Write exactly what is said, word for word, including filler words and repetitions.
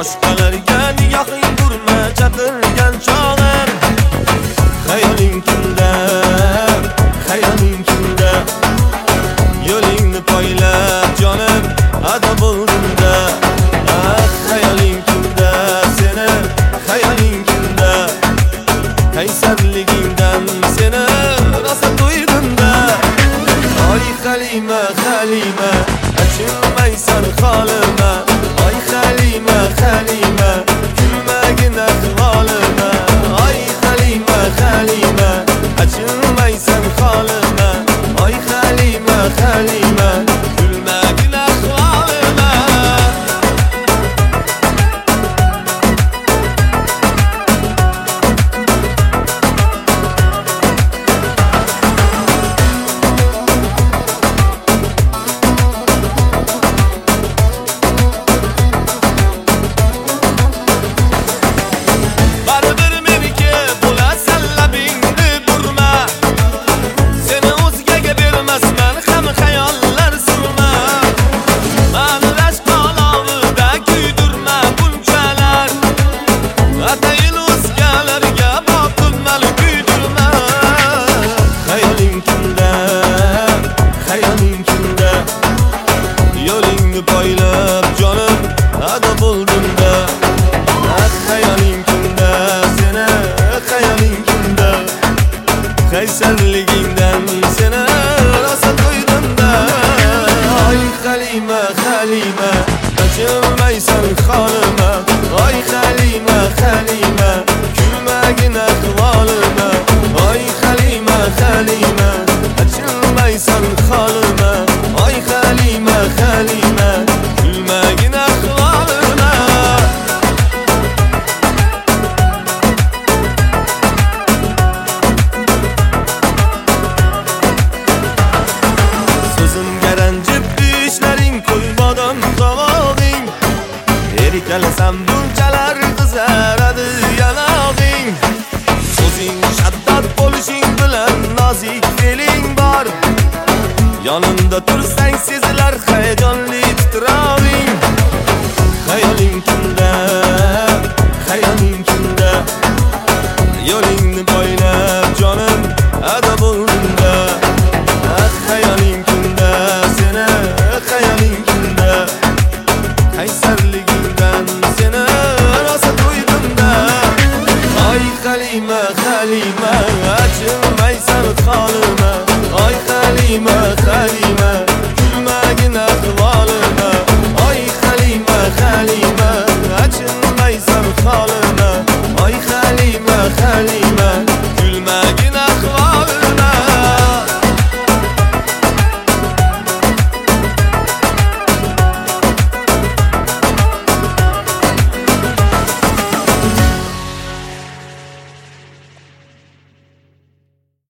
boshqalarga nigohing turma chaqirgan chog'im. Xayoling kimda, xayoling kimda, yo'lingni poylab jonim ado bo'ldimda. Ah, xayoling kimda seni, xayoling kimda, qaysarligingdan seni rosa to'ydimda. Oy Halima, Halima, achilmaysan holima. Oy Halima, Halima, kulmagin ahvolima. Oy Halima, Halima, achilmaysan holima. Oy Halima, Halima, kulmagin ahvolima. Yo'lingni poylab jonim ado bo'ldimda. Ah, xayoling kimda seni, xayoling kimda, qaysarligingdan seni rosa to'ydimda. Oy Halima, Halima, achilmaysan holima. Oy Halima, Halima, kulmagin ahvolima. Oy Halima, Halima, achilmaysan holima. Oy Halima, Halima, kulmagin ahvolima. So'zimga ranjib ishlaring qo'ymadan qovog'ing. Erkalasam bunchalar qizaradi yanog'ing. So'zing shaddod bo'lishing bilan nozik feeling bor. Yonimda tursa